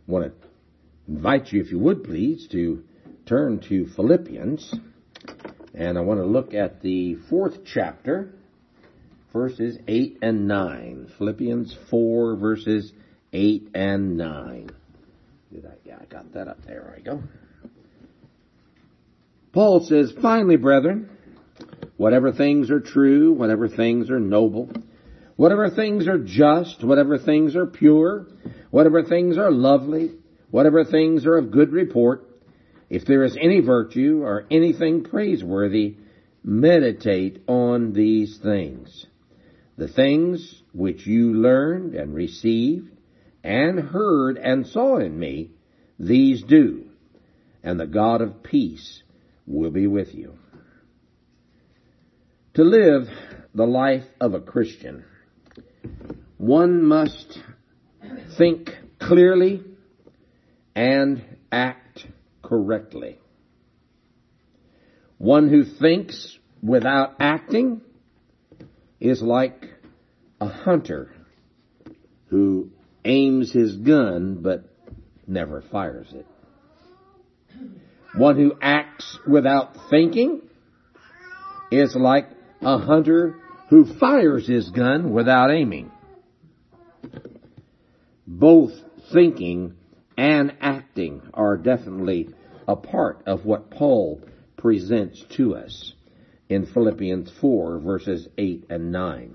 I want to invite you, if you would please, to turn to Philippians. And I want to look at the 4th chapter, verses 8 and 9. Philippians 4, verses 8 and 9. I got that up there. There we go. Paul says, "Finally, brethren, whatever things are true, whatever things are noble, whatever things are just, whatever things are pure, whatever things are lovely, whatever things are of good report, if there is any virtue or anything praiseworthy, meditate on these things. The things which you learned and received and heard and saw in me, these do, and the God of peace will be with you." To live the life of a Christian, one must think clearly and act correctly. One who thinks without acting is like a hunter who aims his gun but never fires it. One who acts without thinking is like a hunter who fires his gun without aiming. Both thinking and acting are definitely a part of what Paul presents to us in Philippians 4, verses 8 and 9.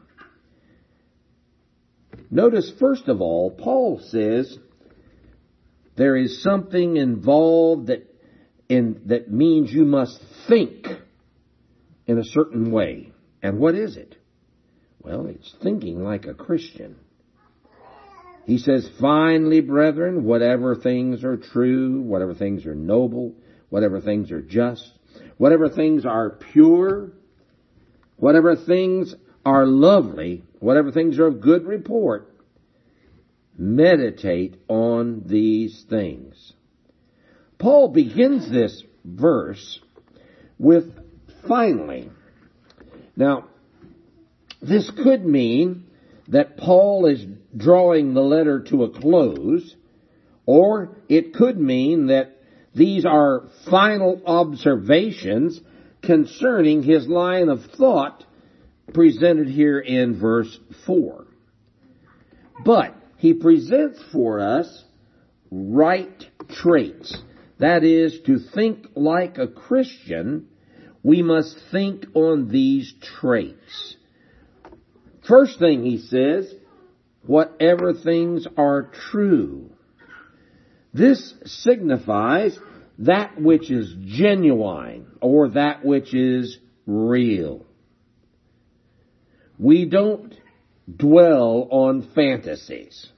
Notice, first of all, Paul says there is something involved that means you must think in a certain way. And what is it? Well, it's thinking like a Christian. He says, "Finally, brethren, whatever things are true, whatever things are noble, whatever things are just, whatever things are pure, whatever things are lovely, whatever things are of good report, meditate on these things." Paul begins this verse with "finally." Now, this could mean that Paul is drawing the letter to a close, or it could mean that these are final observations concerning his line of thought presented here in verse 4. But he presents for us right traits. That is, to think like a Christian, we must think on these traits. First thing he says, whatever things are true. This signifies that which is genuine or that which is real. We don't dwell on fantasies.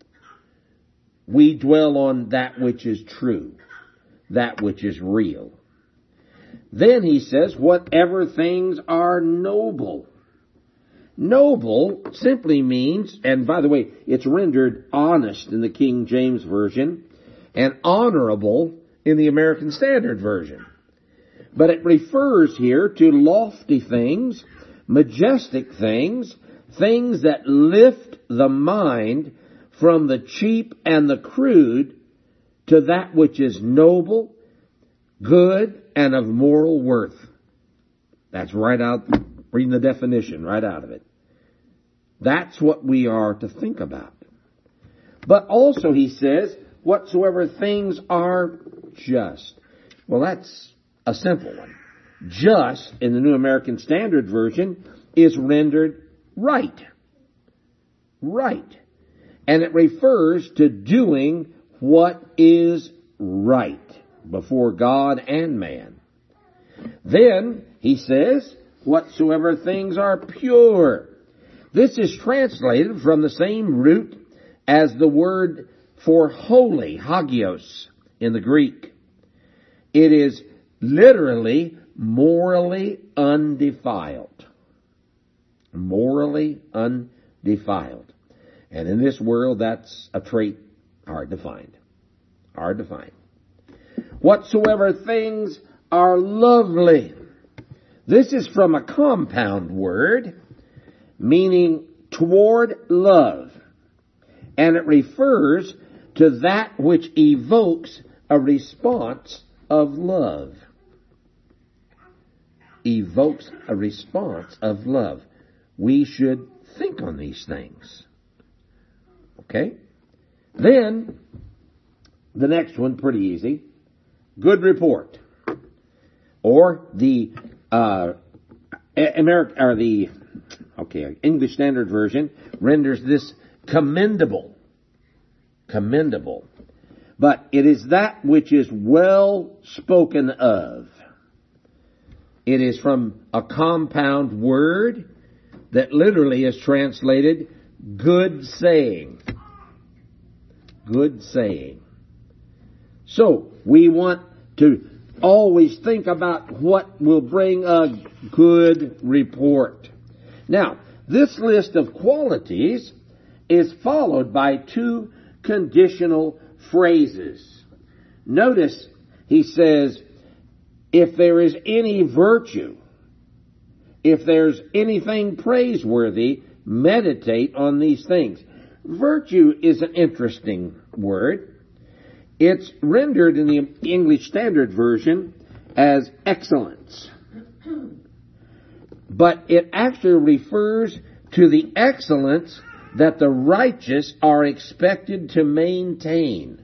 We dwell on that which is true, that which is real. Then he says, whatever things are noble. Noble simply means, and by the way, it's rendered honest in the King James Version and honorable in the American Standard Version. But it refers here to lofty things, majestic things, things that lift the mind from the cheap and the crude to that which is noble, good, and of moral worth. That's right out, reading the definition right out of it. That's what we are to think about. But also he says, whatsoever things are just. Well, that's a simple one. Just, in the New American Standard Version, is rendered right. Right. And it refers to doing what is right before God and man. Then, he says, whatsoever things are pure. This is translated from the same root as the word for holy, hagios, in the Greek. It is literally morally undefiled. Morally undefiled. And in this world, that's a trait hard to find. Hard to find. Whatsoever things are lovely. This is from a compound word, meaning toward love. And it refers to that which evokes a response of love. Evokes a response of love. We should think on these things. Okay? Then, the next one, pretty easy. Good report. Or the English Standard Version renders this commendable. Commendable. But it is that which is well spoken of. It is from a compound word that literally is translated good saying. Good saying. So, we want to always think about what will bring a good report. Now, this list of qualities is followed by two conditional phrases. Notice he says, if there is any virtue, if there's anything praiseworthy, meditate on these things. Virtue is an interesting word. It's rendered in the English Standard Version as excellence. But it actually refers to the excellence that the righteous are expected to maintain.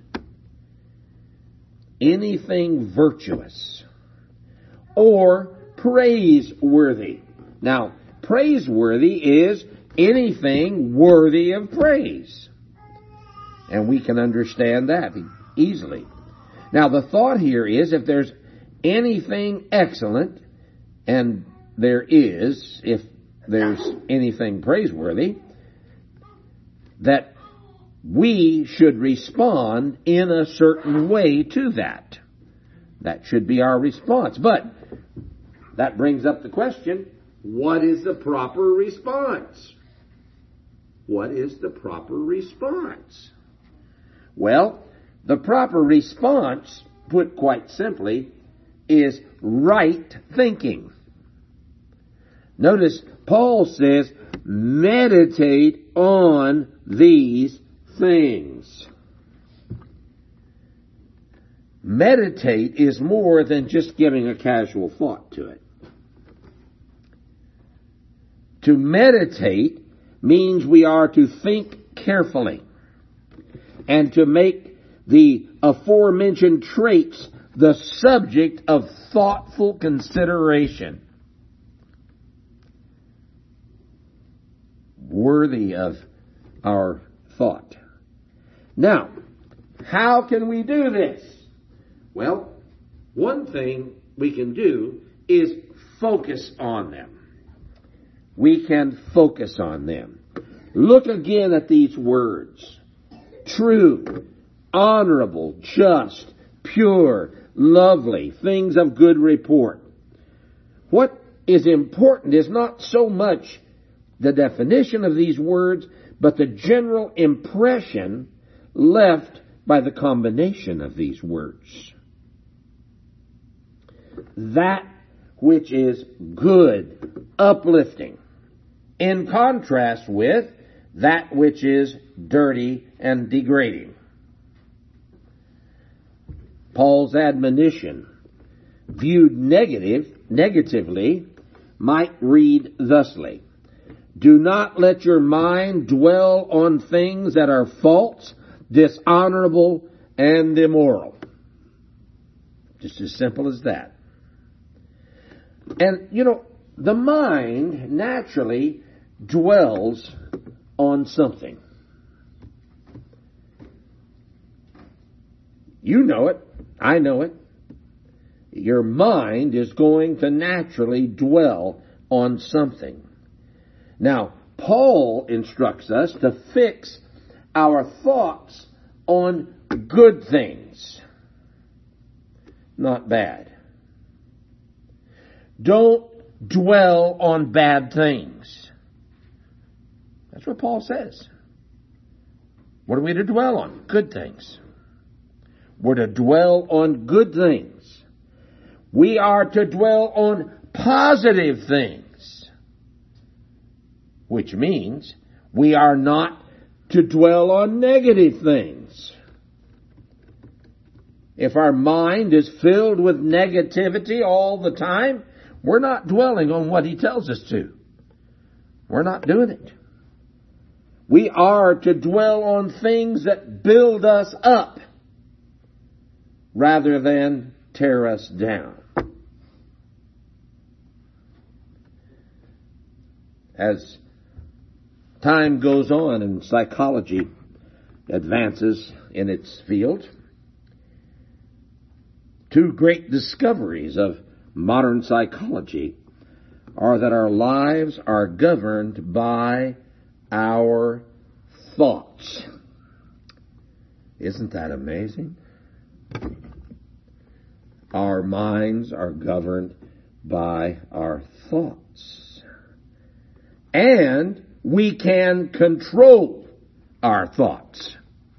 Anything virtuous or praiseworthy. Now, praiseworthy is anything worthy of praise. And we can understand that easily. Now, the thought here is if there's anything excellent, and there is, if there's anything praiseworthy, that we should respond in a certain way to that. That should be our response. But that brings up the question, what is the proper response? What is the proper response? Well, the proper response, put quite simply, is right thinking. Notice Paul says, meditate on these things. Meditate is more than just giving a casual thought to it. To meditate means we are to think carefully and to make the aforementioned traits the subject of thoughtful consideration. Worthy of our thought. Now, how can we do this? Well, one thing we can do is focus on them. We can focus on them. Look again at these words. True, honorable, just, pure, lovely, things of good report. What is important is not so much the definition of these words, but the general impression left by the combination of these words. That which is good, uplifting, in contrast with that which is dirty and degrading. Paul's admonition, viewed negatively, might read thusly. Do not let your mind dwell on things that are false, dishonorable, and immoral. Just as simple as that. And, the mind naturally dwells on something. You know it. I know it. Your mind is going to naturally dwell on something. Now, Paul instructs us to fix our thoughts on good things, not bad. Don't dwell on bad things. That's what Paul says. What are we to dwell on? Good things. We're to dwell on good things. We are to dwell on positive things, which means we are not to dwell on negative things. If our mind is filled with negativity all the time, we're not dwelling on what He tells us to. We're not doing it. We are to dwell on things that build us up rather than tear us down. As time goes on and psychology advances in its field, two great discoveries of modern psychology are that our lives are governed by our thoughts. Isn't that amazing? Our minds are governed by our thoughts. And we can control our thoughts.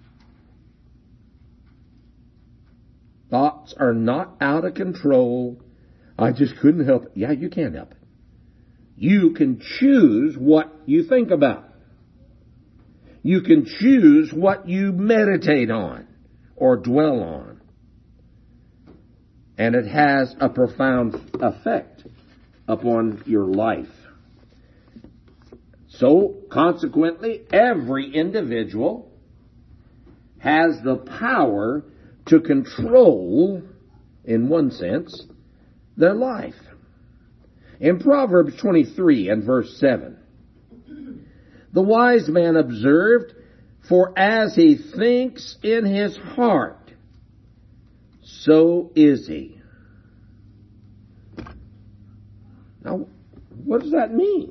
Thoughts are not out of control. I just couldn't help it. Yeah, you can't help it. You can choose what you think about. You can choose what you meditate on or dwell on. And it has a profound effect upon your life. So, consequently, every individual has the power to control, in one sense, their life. In Proverbs 23 and verse 7, the wise man observed, "For as he thinks in his heart, so is he." Now, what does that mean?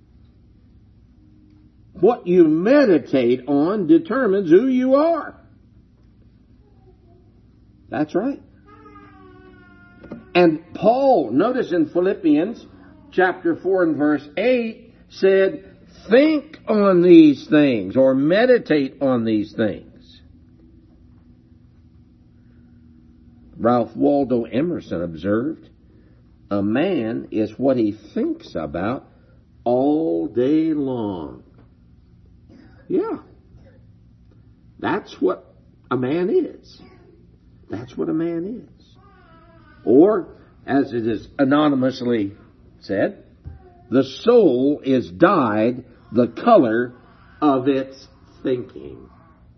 What you meditate on determines who you are. That's right. And Paul, notice in Philippians chapter 4 and verse 8, said, think on these things or meditate on these things. Ralph Waldo Emerson observed, a man is what he thinks about all day long. Yeah. That's what a man is. That's what a man is. Or, as it is anonymously said, the soul is dyed the color of its thinking.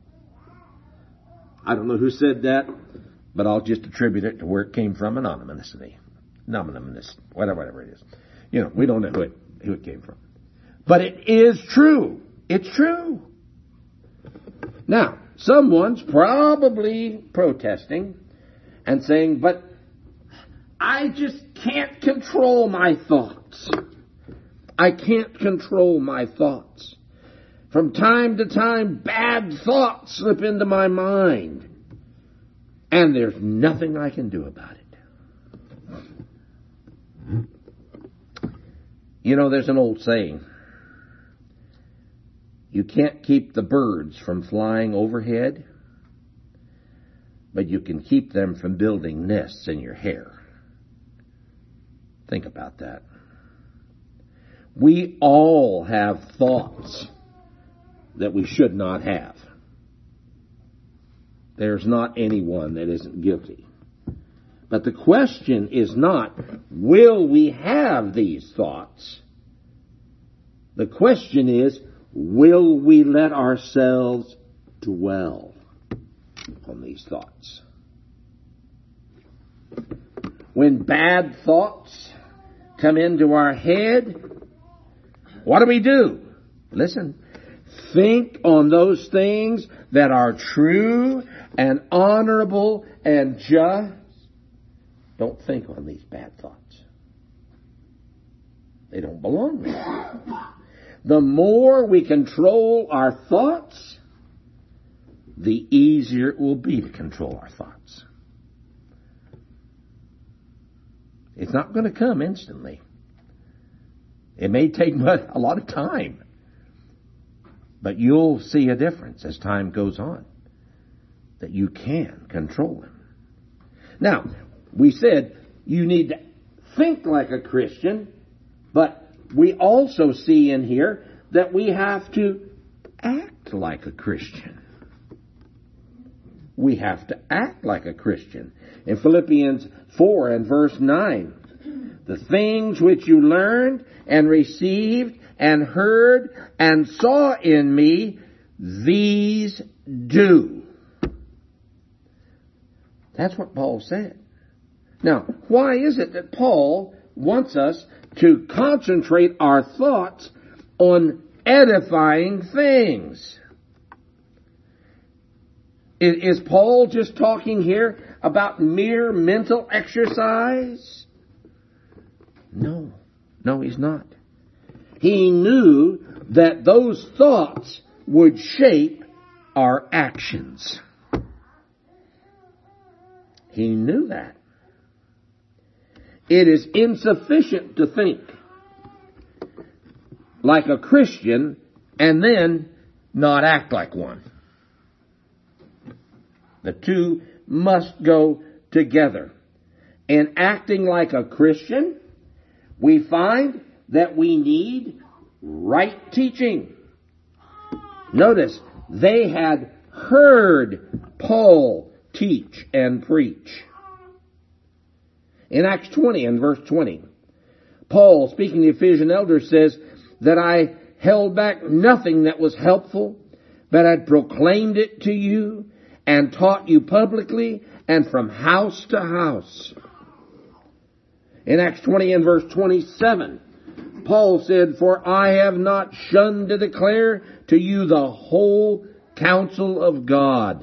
I don't know who said that, but I'll just attribute it to where it came from, anonymously. Anonymous, whatever it is. You know, we don't know who it came from. But it is true. It's true. Now, someone's probably protesting and saying, but I just can't control my thoughts. I can't control my thoughts. From time to time, bad thoughts slip into my mind. And there's nothing I can do about it. You know, there's an old saying. You can't keep the birds from flying overhead, but you can keep them from building nests in your hair. Think about that. We all have thoughts that we should not have. There's not anyone that isn't guilty. But the question is not, will we have these thoughts? The question is, will we let ourselves dwell on these thoughts? When bad thoughts come into our head, what do? Listen, think on those things that are true and honorable and just. Don't think on these bad thoughts. They don't belong there. The more we control our thoughts, the easier it will be to control our thoughts. It's not going to come instantly. It may take a lot of time. But you'll see a difference as time goes on. That you can control them. Now, we said you need to think like a Christian, but we also see in here that we have to act like a Christian. we have to act like a Christian. In Philippians 4 and verse 9, the things which you learned and received and heard and saw in me, these do. That's what Paul said. Now, why is it that Paul wants us to concentrate our thoughts on edifying things? Is Paul just talking here about mere mental exercise? No, he's not. He knew that those thoughts would shape our actions. He knew that. It is insufficient to think like a Christian and then not act like one. The two must go together. In acting like a Christian, we find that we need right teaching. Notice, they had heard Paul teach and preach. In Acts 20 and verse 20, Paul, speaking to the Ephesian elders, says that I held back nothing that was helpful, but had proclaimed it to you and taught you publicly and from house to house. In Acts 20 and verse 27, Paul said, for I have not shunned to declare to you the whole counsel of God.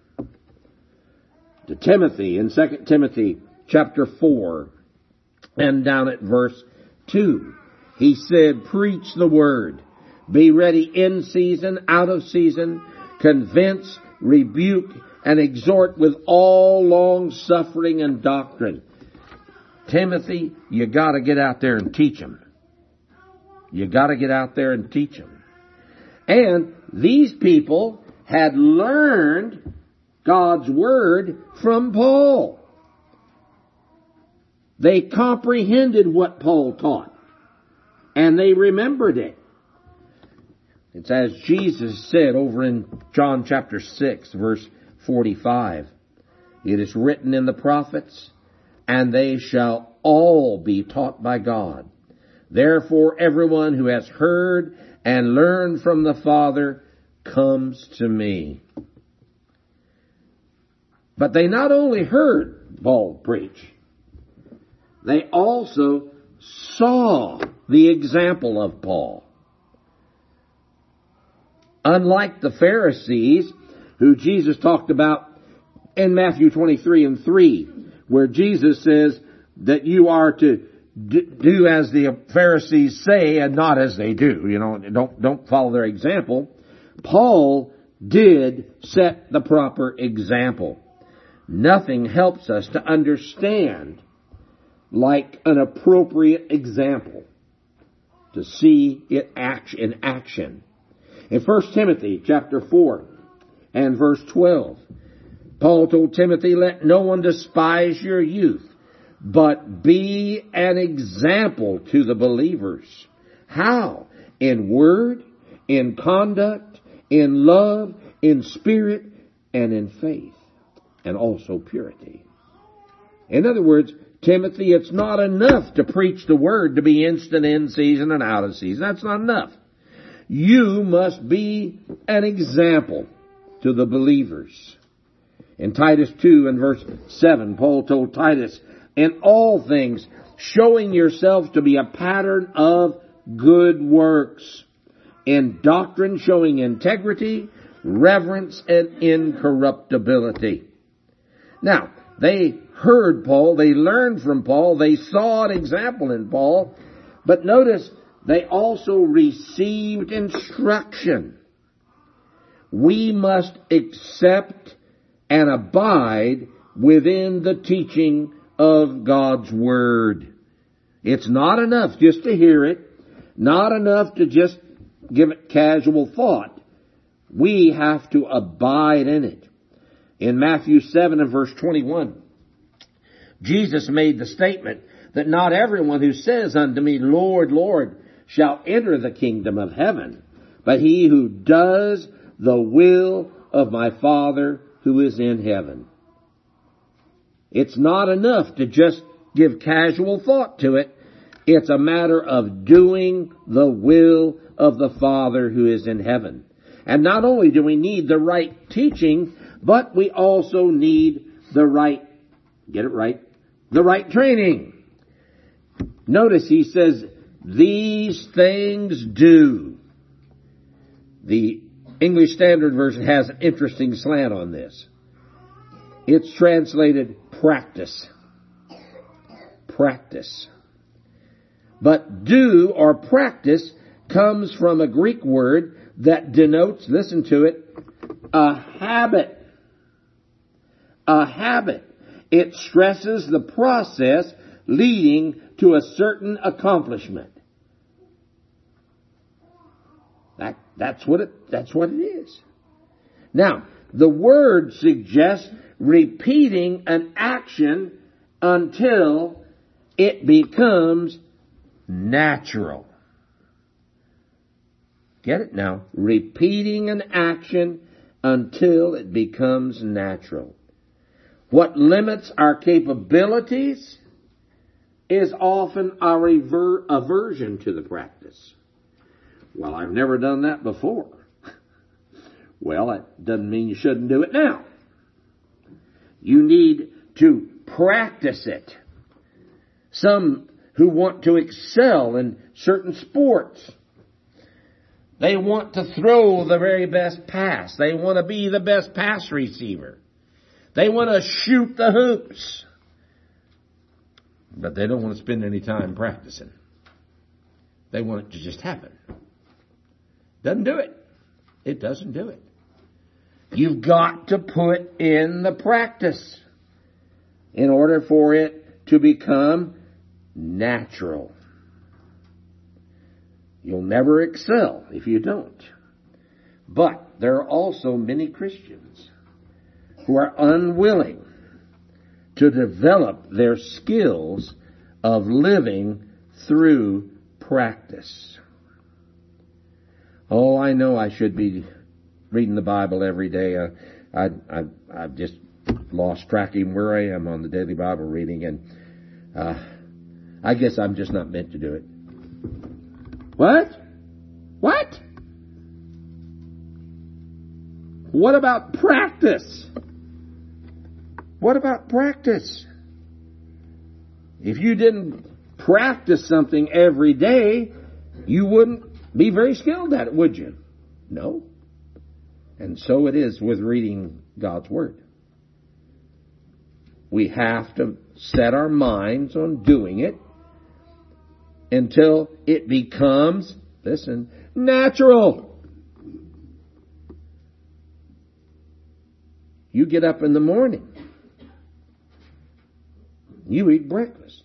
To Timothy, in 2 Timothy chapter 4, and down at verse 2, he said, preach the word, be ready in season, out of season, convince, rebuke, and exhort with all long suffering and doctrine. Timothy, you got to get out there and teach them. You got to get out there and teach them. And these people had learned God's word from Paul. They comprehended what Paul taught, and they remembered it. It's as Jesus said over in John chapter 6, verse 45. It is written in the prophets, and they shall all be taught by God. Therefore, everyone who has heard and learned from the Father comes to me. But they not only heard Paul preach, they also saw the example of Paul. Unlike the Pharisees, who Jesus talked about in Matthew 23 and 3, where Jesus says that you are to do as the Pharisees say and not as they do. You know, don't follow their example. Paul did set the proper example. Nothing helps us to understand like an appropriate example, to see it in action. In 1 Timothy chapter 4 and verse 12, Paul told Timothy, let no one despise your youth, but be an example to the believers. How? In word, in conduct, in love, in spirit, and in faith, and also purity. In other words, Timothy, it's not enough to preach the word to be instant in season and out of season. That's not enough. You must be an example to the believers. In Titus 2 and verse 7, Paul told Titus, in all things, showing yourself to be a pattern of good works, in doctrine showing integrity, reverence, and incorruptibility. Now, they heard Paul, they learned from Paul, they saw an example in Paul, but notice they also received instruction. We must accept and abide within the teaching of God's Word. It's not enough just to hear it, not enough to just give it casual thought. We have to abide in it. In Matthew 7 and verse 21, Jesus made the statement that not everyone who says unto me, Lord, Lord, shall enter the kingdom of heaven, but he who does the will of my Father who is in heaven. It's not enough to just give casual thought to it. It's a matter of doing the will of the Father who is in heaven. And not only do we need the right teaching, but we also need the right, get it right, the right training. Notice he says, these things do. The English Standard Version has an interesting slant on this. It's translated practice. Practice. But do or practice comes from a Greek word that denotes, listen to it, a habit. A habit. It stresses the process leading to a certain accomplishment. That's what it is. Now, the word suggests repeating an action until it becomes natural. Get it now? Repeating an action until it becomes natural. What limits our capabilities is often our aversion to the practice. Well, I've never done that before. Well, that doesn't mean you shouldn't do it now. You need to practice it. Some who want to excel in certain sports, they want to throw the very best pass. They want to be the best pass receiver. They want to shoot the hoops. But they don't want to spend any time practicing. They want it to just happen. Doesn't do it. It doesn't do it. You've got to put in the practice in order for it to become natural. You'll never excel if you don't. But there are also many Christians who are unwilling to develop their skills of living through practice. Oh, I know I should be reading the Bible every day. I've just lost track of where I am on the daily Bible reading, and I guess I'm just not meant to do it. What? What? What about practice? What about practice? If you didn't practice something every day, you wouldn't be very skilled at it, would you? No. And so it is with reading God's Word. We have to set our minds on doing it until it becomes, listen, natural. You get up in the morning. You eat breakfast.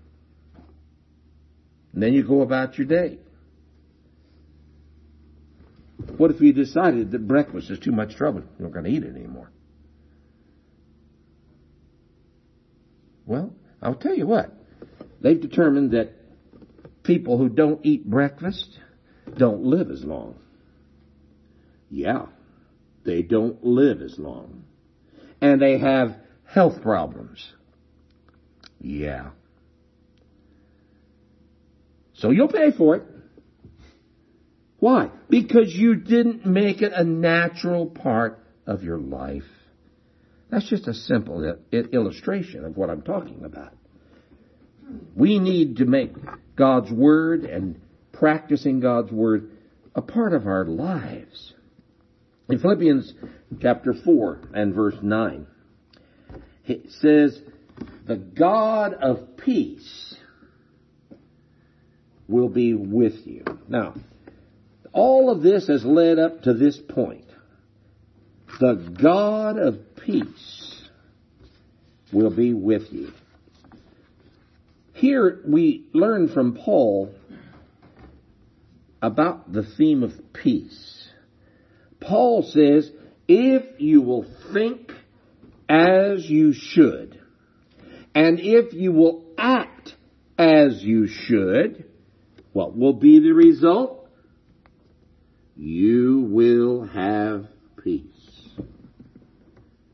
And then you go about your day. What if you decided that breakfast is too much trouble? You're not going to eat it anymore. Well, I'll tell you what. They've determined that people who don't eat breakfast don't live as long. Yeah, they don't live as long. And they have health problems. Yeah. So you'll pay for it. Why? Because you didn't make it a natural part of your life. That's just a simple illustration of what I'm talking about. We need to make God's Word and practicing God's Word a part of our lives. In Philippians chapter 4 and verse 9, it says, "The God of peace will be with you." Now, all of this has led up to this point. The God of peace will be with you. Here we learn from Paul about the theme of peace. Paul says, if you will think as you should, and if you will act as you should, what will be the result? You will have peace.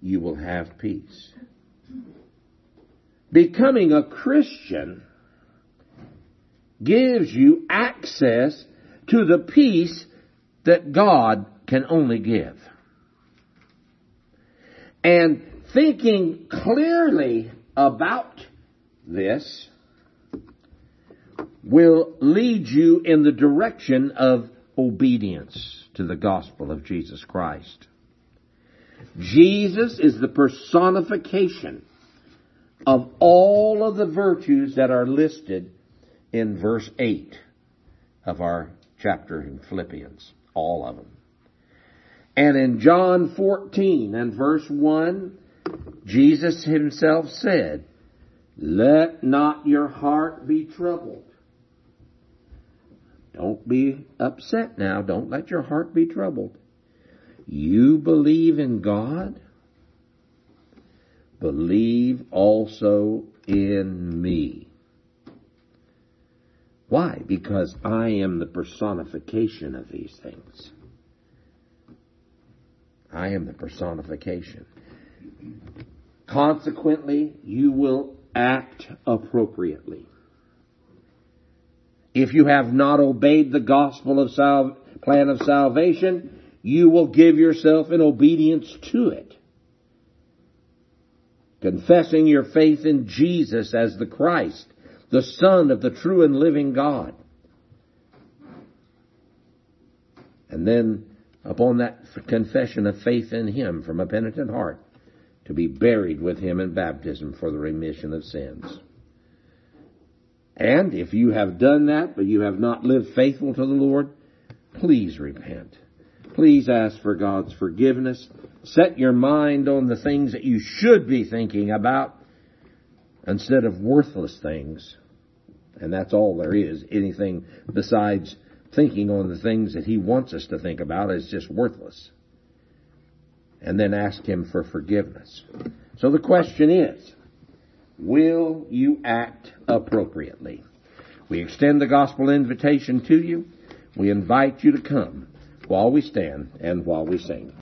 you will have peace. Becoming a Christian gives you access to the peace that God can only give. And thinking clearly about this will lead you in the direction of obedience to the gospel of Jesus Christ. Jesus is the personification of all of the virtues that are listed in verse 8 of our chapter in Philippians. All of them. And in John 14 and verse 1, Jesus himself said, "Let not your heart be troubled." Don't be upset now. Don't let your heart be troubled. You believe in God. Believe also in me. Why? Because I am the personification of these things. I am the personification. Consequently, you will act appropriately. If you have not obeyed the gospel of plan of salvation, you will give yourself in obedience to it. Confessing your faith in Jesus as the Christ, the Son of the true and living God. And then, upon that confession of faith in Him from a penitent heart, to be buried with Him in baptism for the remission of sins. And if you have done that, but you have not lived faithful to the Lord, please repent. Please ask for God's forgiveness. Set your mind on the things that you should be thinking about instead of worthless things. And that's all there is. Anything besides thinking on the things that He wants us to think about is just worthless. And then ask Him for forgiveness. So the question is, will you act appropriately? We extend the gospel invitation to you. We invite you to come while we stand and while we sing.